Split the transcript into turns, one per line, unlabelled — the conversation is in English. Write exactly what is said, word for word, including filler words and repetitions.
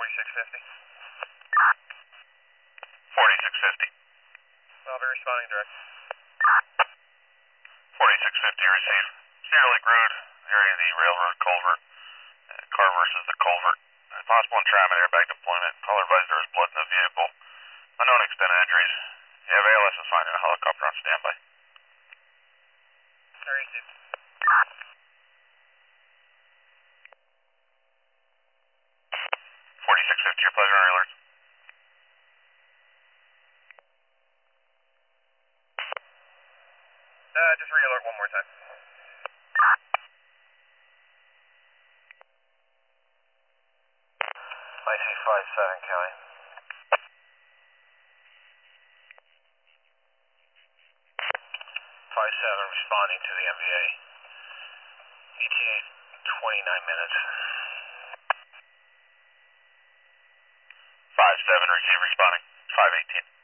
forty-six fifty.
forty-six fifty.
I'll be responding direct.
forty-six fifty, receive. Cedar Lake Road, area of the railroad culvert. Uh, car versus the culvert. Uh, possible entrapment, airbag deployment. Caller advised there was blood in the vehicle. Unknown extent of injuries. You have A L S assigned and a helicopter on standby.
I received.
forty-six fifty, your pleasure, alert.
Uh, just re-alert one more time.
I C five seven, County. five seven responding to the M V A. E T A twenty-nine minutes. five seven, receive responding. five eighteen.